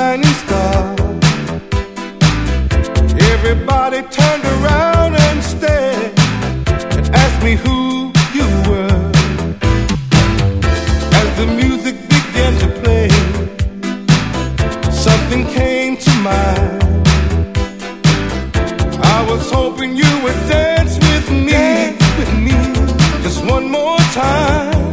shining star. Everybody turned around and stared and asked me who you were. As the music began to play, something came to mind. I was hoping you would dance with me, just one more time.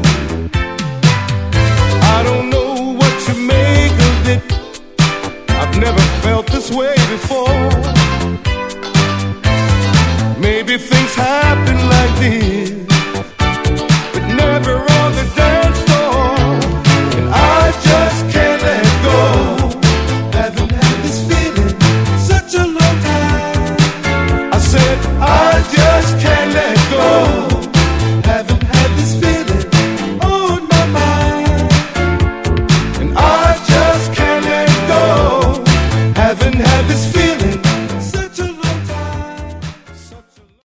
I don't know what you make of it. I've never felt this way before. Maybe things happen like this